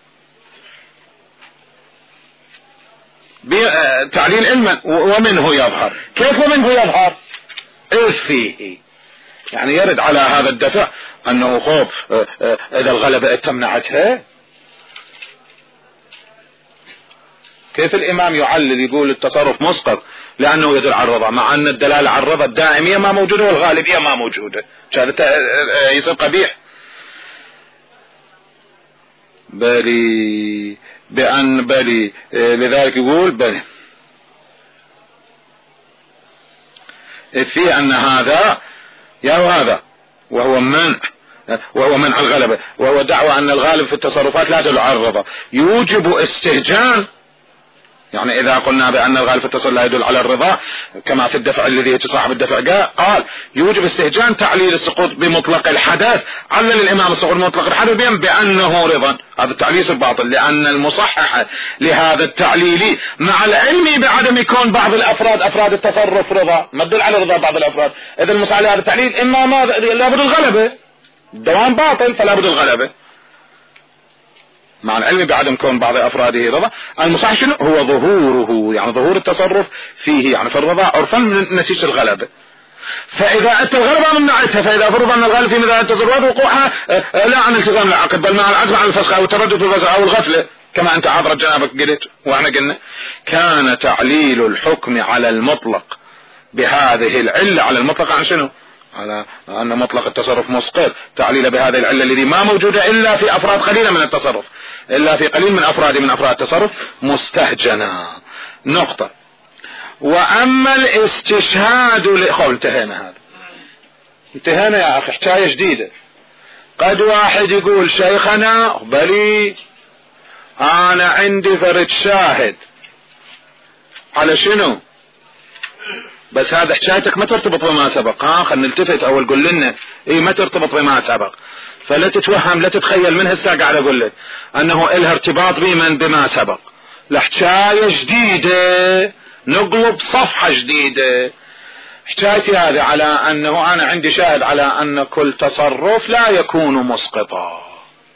تعليل علما. ومنه يظهر. كيف ومنه يظهر؟ إذ فيه يعني يرد على هذا الدفع أنه خوف إذا الغلبة تمنعتها. كيف الإمام يعلل يقول التصرف مسقط لأنه يدل على الرضا، مع أن الدلالة على الرضا الدائمية ما موجودة والغالبية ما موجودة؟ هذا يصير قبيح. بلي بأن بلي لذلك يقول بلي في أن هذا هذا وهو منع الغلبة، وهو دعوة أن الغالب في التصرفات لا تدل على الرضا، يوجب استهجان. يعني إذا قلنا بأن الغالب في التصرف لا يدل على الرضا كما في الدفع الذي يتصاحب الدفع قال يوجب استهجان تعليل السقوط بمطلق الحدث. علل الإمام السقوط بمطلق الحدث بأنه رضا. هذا التعليل الباطل، لأن المصحح لهذا التعليل مع العلم بعدم يكون بعض أفراد التصرف رضا، ما تدل على رضا بعض الأفراد. إذا المصحح لهذا التعليل إما ما لابد الغلبة، الدوام باطل فلابد الغلبة مع العلم بعدم كون بعض أفراده رضا. المصحح شنو هو؟ ظهوره، يعني ظهور التصرف فيه، يعني في الرضا عرفا من نسيج الغلبة. فإذا أتى الغلبة منعتها، فإذا فرض أن الغالب في مثل التصرفات وقوعها لا عن التزام العقد بل مع العزم عن الفسخ أو التردد في الفسخ أو الغفلة كما أنت حضرت جنابك قلت وإحنا قلنا، كان تعليل الحكم على المطلق بهذه العلة على المطلق عن شنو؟ على أن مطلق التصرف مسقط، تعليل بهذه العلة التي ما موجودة إلا في أفراد قليلة من التصرف، إلا في قليل من أفراد التصرف مستهجنا. نقطة. وأما الاستشهاد انتهينا. هذا انتهينا يا أخي، حكاية جديدة. قد واحد يقول شيخنا بلي أنا عندي فرد شاهد على شنو؟ بس هذا حكايتك ما ترتبط بما سبق. خلنا نلتفت اول قول لنا ما ترتبط بما سبق، فلا تتوهم لا تتخيل من هسه قاعد اقول لك انه الها ارتباط بما سبق. لحكاية جديدة، نقلب صفحة جديدة. حكايتي هذه على انه انا عندي شاهد على ان كل تصرف لا يكون مسقطا.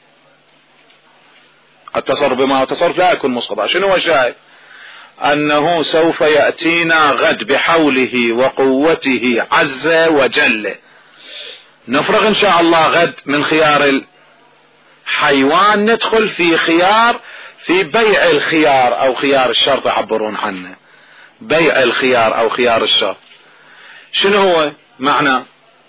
التصرف بما هو تصرف لا يكون مسقطا. شنو هو الشاهد؟ انه سوف يأتينا غد بحوله وقوته عز وجل. نفرغ ان شاء الله غد من خيار الحيوان، ندخل في خيار في بيع الخيار او خيار الشرط يعبرون عنه. بيع الخيار او خيار الشرط شنو هو معنى؟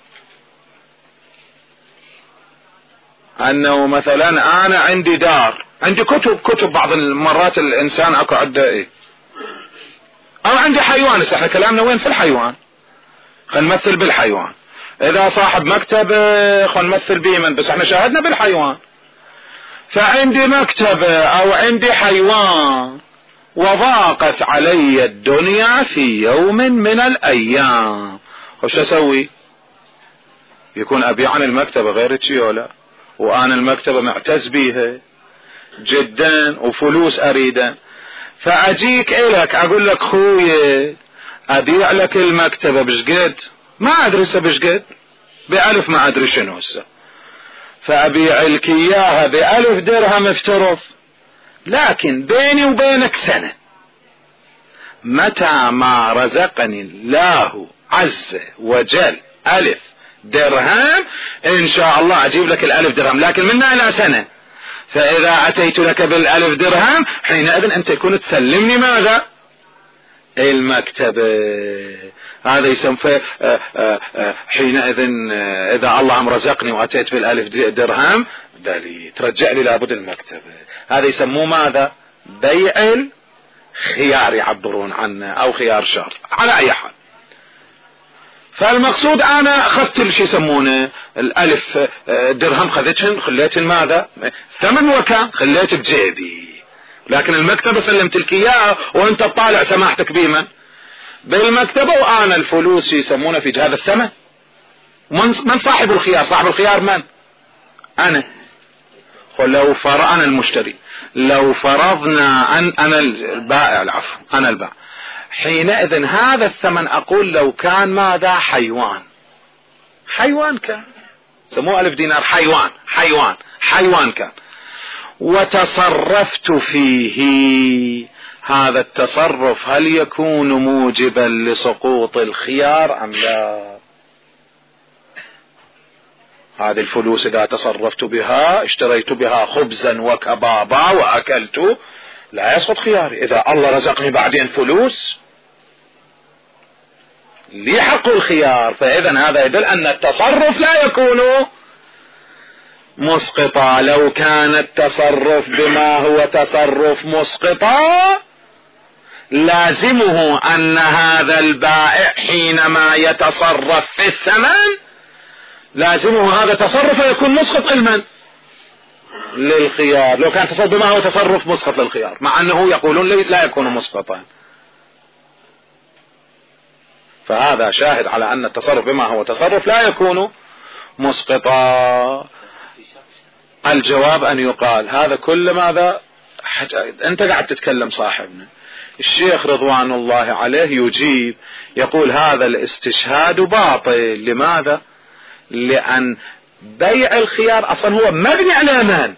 انه مثلا انا عندي دار، عندي كتب بعض المرات الانسان اكو عنده او عندي حيوان. احنا كلامنا وين؟ في الحيوان. خلينا نمثل بالحيوان. اذا صاحب مكتب خلينا نمثل بيمن، بس احنا شاهدنا بالحيوان. فعندي مكتبة او عندي حيوان وضاقت علي الدنيا في يوم من الايام، وش اسوي؟ يكون ابيع عن المكتبة غير تشيولا، وانا المكتبة معتز بيها جدا وفلوس اريده، فاجيك الك اقول لك خويا ابيع لك المكتبة بشقد؟ ما ادري هسه بشقد، بألف ما ادري شنو هسه، فابيع لك اياها ب1000 درهم افترض، لكن بيني وبينك سنة، متى ما رزقني الله عز وجل 1000 درهم ان شاء الله اجيب لك 1000 درهم، لكن من الى سنة. فاذا اتيت لك بال1000 درهم حينئذ انت تكون تسلمني ماذا؟ المكتبة. هذا يسمى حينئذ اذا الله رزقني واتيت بال1000 درهم دلي ترجع لي لابد المكتبة. هذا يسموه ماذا؟ بيع الخيار يعبرون عنه او خيار شرط. على اي حال، فالمقصود انا اخذت شو يسمونه 1000 درهم، خذتهن خليتهن ماذا؟ ثمن وكان خليت بجيبي، لكن المكتبة سلمت لك اياها وانت تطالع سماحتك بيمن؟ بالمكتبة، وانا الفلوس يسمونه في هذا الثمن. من صاحب الخيار؟ صاحب الخيار من؟ انا. لو انا المشتري، لو فرضنا ان انا البائع، العفو انا البائع، حينئذ هذا الثمن اقول لو كان ماذا؟ حيوان كان، سموه 1000 دينار حيوان كان، وتصرفت فيه. هذا التصرف هل يكون موجبا لسقوط الخيار ام لا؟ هذه الفلوس اذا تصرفت بها، اشتريت بها خبزا وكبابا واكلت، لا يسقط خياري. اذا الله رزقني بعدين فلوس لي حق الخيار، فاذا هذا يدل ان التصرف لا يكون مسقطا. لو كان التصرف بما هو تصرف مسقطا لازمه ان هذا البائع حينما يتصرف في الثمن لازمه هذا تصرف يكون مسقط علما للخيار. لو كان تصرف بما هو تصرف مسقط للخيار، مع انه يقولون لا يكون مسقطا. فهذا شاهد على ان التصرف بما هو تصرف لا يكون مسقطا. الجواب ان يقال هذا كل ماذا؟ انت قاعد تتكلم صاحبنا الشيخ رضوان الله عليه يجيب يقول هذا الاستشهاد باطل. لماذا؟ لان بيع الخيار اصلا هو مبني على من؟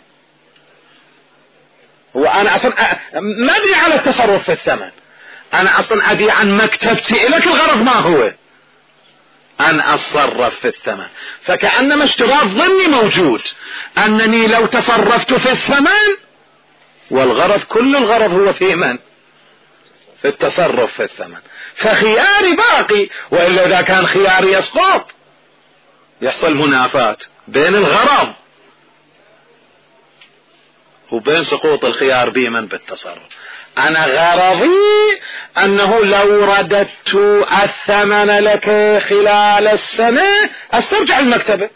هو انا اصلا مبني على التصرف في الثمن. انا اصلا ابيع عن مكتبتي لك، الغرض ما هو؟ ان اتصرف في الثمن. فكأنما اشتراط ضمني موجود انني لو تصرفت في الثمن، والغرض كل الغرض هو في من؟ في التصرف في الثمن. فخياري باقي، وإلا إذا كان خياري يسقط يحصل منافاة بين الغرض وبين سقوط الخيار بمن بالتصرف. أنا غرضي أنه لو رددت الثمن لك خلال السنة استرجع المكتبة.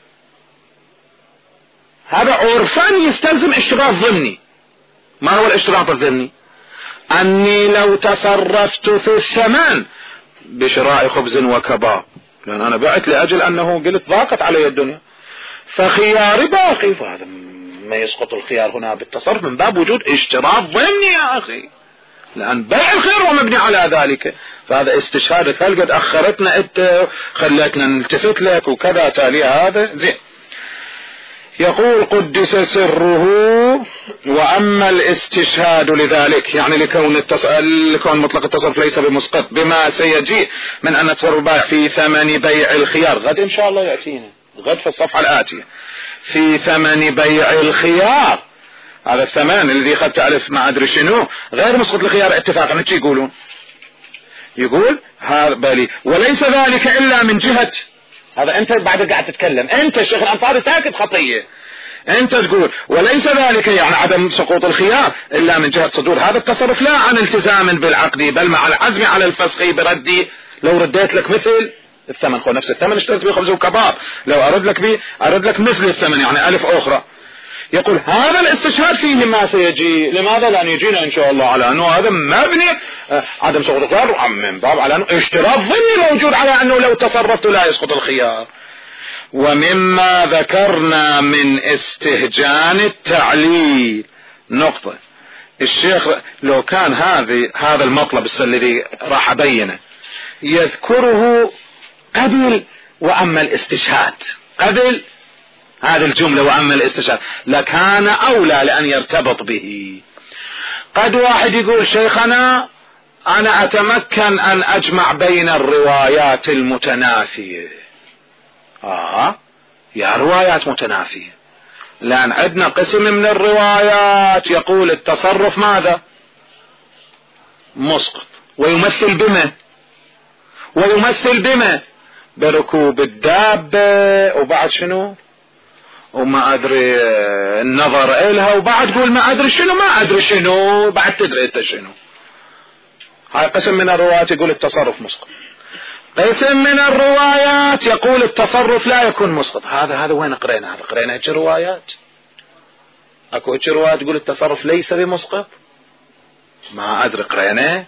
هذا عرفا يستلزم اشتراط ضمني. ما هو الاشتراط الضمني؟ أني لو تصرفت في الثمن بشراء خبز وكباب، لأن أنا بعت لأجل أنه قلت ضاقت علي الدنيا، فخياري باقي، فهذا ما يسقط الخيار هنا بالتصرف من باب وجود اشتراط ضمني يا أخي، لأن بيع الخير ومبني على ذلك. فهذا استشهادك، هل قد أخرتنا أنت خلتنا نلتفت لك وكذا تالي هذا زين. يقول قدس سره. وأما الاستشهاد لذلك يعني لكون مطلق التصرف ليس بمسقط بما سيجيء من أن التصرف بائع في ثمن بيع الخيار، غد إن شاء الله يأتينا غد في الصفحة الآتية، في ثمن بيع الخيار، هذا الثمن الذي قد تعرف ما أدري شنو غير مسقط الخيار اتفاقا. ايش يقولون؟ يقول هذا بالي وليس ذلك إلا من جهة، هذا أنت بعد قاعد تتكلم، أنت الشيخ الأنصاري ساكت خطية، أنت تقول وليس ذلك يعني عدم سقوط الخيار إلا من جهة صدور هذا التصرف لا عن التزام بالعقد، بل مع العزم على الفسخ بردي. لو رديت لك مثل الثمن، خو نفس الثمن اشتريت به خبز وكباب، لو أرد لك مثل الثمن يعني ألف أخرى. يقول هذا الاستشهاد فيه ما سيجي، لماذا؟ لأن يجينا إن شاء الله على أنه هذا مبني عدم سقوط الخيار من باب على أنه اشتراط ضمني موجود على أنه لو تصرفت لا يسقط الخيار. ومما ذكرنا من استهجان التعليل نقطة. الشيخ لو كان هذا المطلب الذي راح أبينه يذكره قبل وأما الاستشهاد، قبل هذه الجملة وأما الاستشهاد لكان أولى لأن يرتبط به. قد واحد يقول شيخنا أنا أتمكن أن أجمع بين الروايات المتنافية. يا روايات متنافية، لأن عندنا قسم من الروايات يقول التصرف ماذا؟ مسقط، ويمثل بما بركوب الدابة، وبعد شنو وما أدري النظر إلها، وبعد تقول ما أدري شنو بعد تدري أنت شنو. هاي قسم من الروايات يقول التصرف مسقط، قسم من الروايات يقول التصرف لا يكون مسقط. هذا وين قرينا؟ قرينا هيك روايات؟ اكو هيك روايات تقول التصرف ليس بمسقط؟ ما ادري قرينا.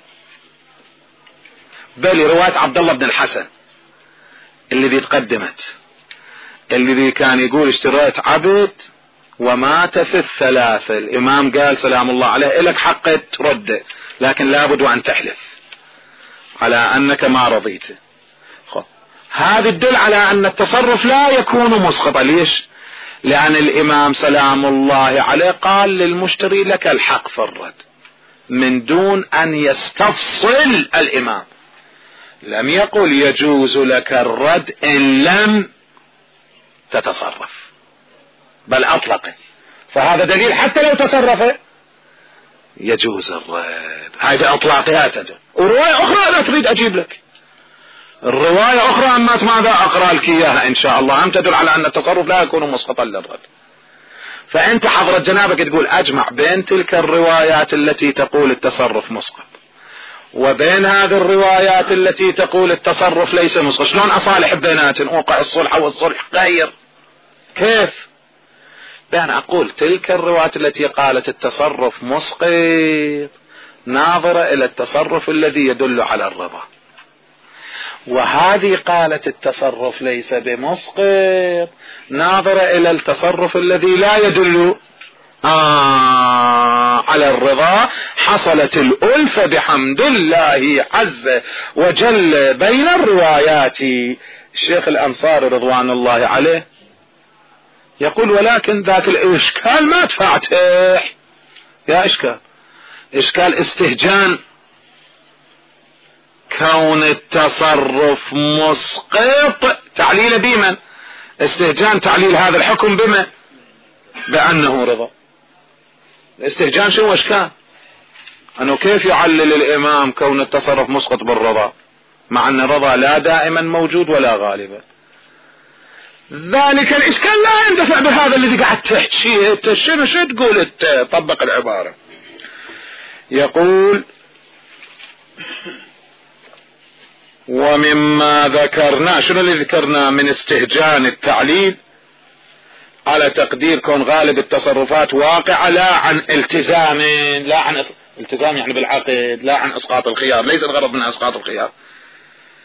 بل رواية عبد الله بن الحسن الذي تقدمت، الذي كان يقول اشتريت عبد ومات في الثلاثة، الامام قال سلام الله عليه لك حق ترد، لكن لابد وان تحلف على انك ما رضيت. هذا يدل على ان التصرف لا يكون مسقطا. ليش؟ لان الامام سلام الله عليه قال للمشتري لك الحق في الرد من دون ان يستفصل. الامام لم يقل يجوز لك الرد ان لم تتصرف، بل اطلقه، فهذا دليل حتى لو تصرف يجوز الرد. هذه اطلاقها تدل. ورواية اخرى لا تريد اجيب لك الرواية اخرى اما ماذا اقرأ لك اياها ان شاء الله، هم تدل على ان التصرف لا يكون مسقطا للرد. فانت حضرة جنابك تقول اجمع بين تلك الروايات التي تقول التصرف مسقط وبين هذه الروايات التي تقول التصرف ليس مسقط، شلون اصالح بيناتهم؟ اوقع الصلح والصلح غير. كيف؟ بأن أقول تلك الروايات التي قالت التصرف مسقط ناظرة إلى التصرف الذي يدل على الرضا، وهذه قالت التصرف ليس بمسقط ناظرة إلى التصرف الذي لا يدل على الرضا. حصلت الألفة بحمد الله عز وجل بين الروايات. الشيخ الأنصاري رضوان الله عليه يقول ولكن ذاك الإشكال ما تفاتح يا إشكال استهجان كون التصرف مسقط تعليل بمن؟ استهجان تعليل هذا الحكم بما؟ بأنه رضا. الاستهجان شنو اشكال؟ انه كيف يعلل الامام كون التصرف مسقط بالرضا مع ان الرضا لا دائما موجود ولا غالبا؟ ذلك الاشكال لا يندفع بهذا الذي قاعد تحكيه. شو تقول طبق العبارة. يقول ومما ذكرنا، شنو اللي ذكرنا من استهجان التعليل على تقدير كون غالب التصرفات واقعة لا عن التزام، لا عن التزام يعني بالعقد، لا عن اسقاط الخيار، ليس الغرض من اسقاط الخيار.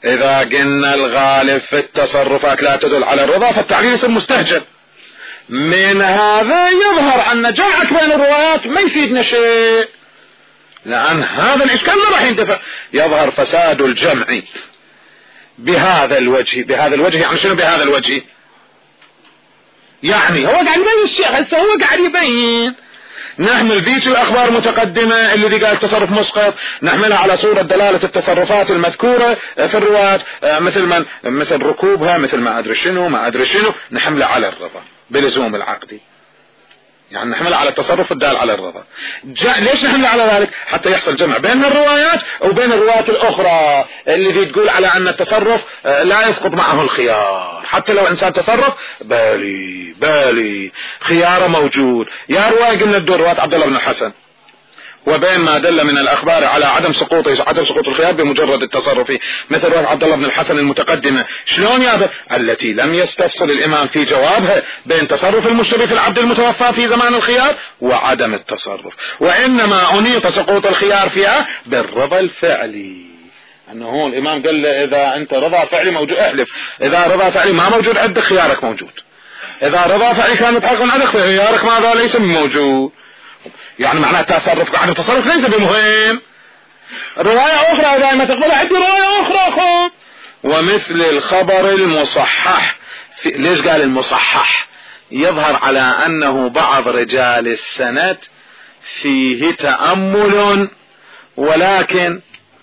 إذا قلنا الغالب في التصرفات لا تدل على الرضا فالتعليل يصير مستهجن. من هذا يظهر أن جمعك بين الروايات ما يفيدنا شيء، لأن هذا الإشكال ما راح يندفع. يظهر فساد الجمع بهذا الوجه. بهذا الوجه يعني شنو بهذا الوجه؟ يعني هو قاعد يبين الشيخ هسه، هو قاعد يبين نحمل ذيك الأخبار المتقدمة اللي دي قال تصرف مسقط نحملها على صورة دلالة التصرفات المذكورة في الروايات، مثل ركوبها، مثل ما أدري شنو نحملها على الرضا بلزوم العقدي، يعني نحملها على التصرف الدال على الرضا. ليش نحملها على ذلك؟ حتى يحصل جمع بين الروايات وبين الروايات الأخرى اللي دي تقول على أن التصرف لا يسقط معه الخيار، حتى لو إنسان تصرف بالي خياره موجود. يا رواية قلنا الدور رواية عبد الله بن الحسن، وبين ما دل من الأخبار على عدم سقوط الخيار بمجرد التصرف، مثل رواية عبد الله بن الحسن المتقدمة. شلون يا التي لم يستفصل الإمام في جوابها بين تصرف المشتري في العبد المتوفى في زمان الخيار وعدم التصرف، وإنما أنيط سقوط الخيار فيها بالرضا الفعلي. أنه هو الإمام قال له إذا أنت رضا فعلي موجود احلف، إذا رضا فعلي ما موجود عندك خيارك موجود، إذا رضا فعلي كان متحقق عندك خيارك ماذا ليس موجود. يعني معناه التصرف عدم التصرف ليس بمهم. رواية أخرى إذا ما تقبل عندي رواية أخرى ومثل الخبر المصحح. ليش قال المصحح؟ يظهر على أنه بعض رجال السند فيه تأمل، ولكن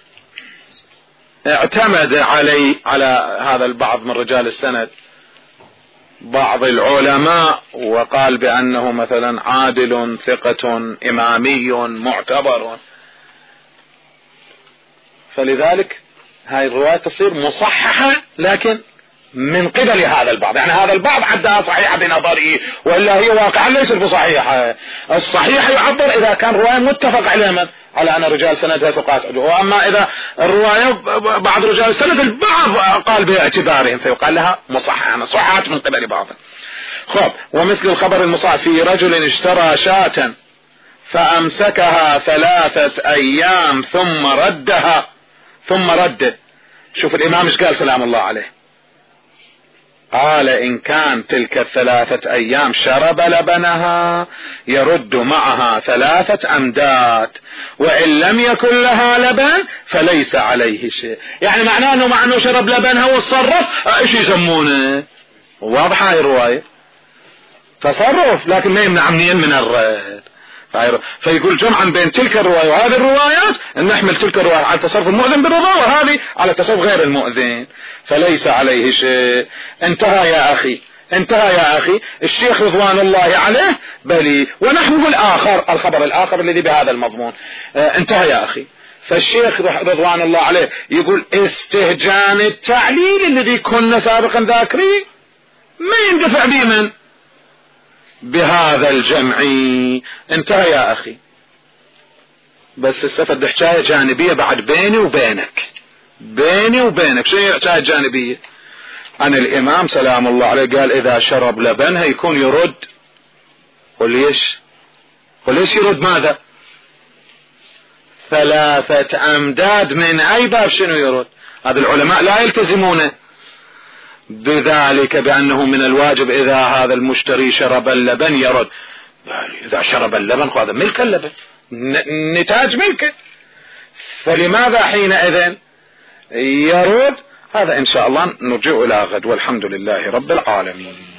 اعتمد على هذا البعض من رجال السند بعض العلماء وقال بأنه مثلا عادل ثقة إمامي معتبر، فلذلك هاي الرواية تصير مصححة لكن من قبل هذا البعض. يعني هذا البعض عدها صحيحة بنظره، وإلا هي واقعا ليست بصحيحة. الصحيحة يعبر إذا كان رواية متفق على أن رجال سندها ثقات، وأما إذا الرواية بعض رجال السند البعض قال باعتبارهم فيقال لها مصححة، يعني صحات من قبل بعض. خب، ومثل الخبر المصحح في رجل اشترى شاة فأمسكها 3 أيام ثم رده. شوف الإمام ايش قال سلام الله عليه، قال إن كان تلك 3 أيام شرب لبنها يرد معها 3 أمداد، وإن لم يكن لها لبن فليس عليه شيء. يعني معناه أنه مع أنه شرب لبنها والصرف ايش يسمونه؟ واضحة هاي الرواية تصرف، لكن ما يمنع من الرد. فيقول جمعا بين تلك الرواية وهذه الروايات ان نحمل تلك الرواية على تصرف المؤذن بالرضا وهذه على تصرف غير المؤذن، فليس عليه شيء. انتهى يا أخي الشيخ رضوان الله عليه بلي، ونحن الآخر الخبر الآخر الذي بهذا المضمون. انتهى يا أخي. فالشيخ رضوان الله عليه يقول استهجان التعليل الذي كنا سابقا ذاكرين ما يندفع به بهذا الجمع. انتهى يا أخي. بس استفد حكاية جانبية بعد بيني وبينك. شيء حكاية جانبية؟ أنا الإمام سلام الله عليه قال إذا شرب لبنها يكون يرد. وليش يرد ماذا؟ 3 أمداد من أي باب شنو يرد؟ هذا العلماء لا يلتزمونه بذلك بأنه من الواجب إذا هذا المشتري شرب اللبن يرد. إذا شرب اللبن هذا ملك اللبن، نتاج ملكه، فلماذا حينئذ يرد؟ هذا إن شاء الله نرجع إلى غد، والحمد لله رب العالمين.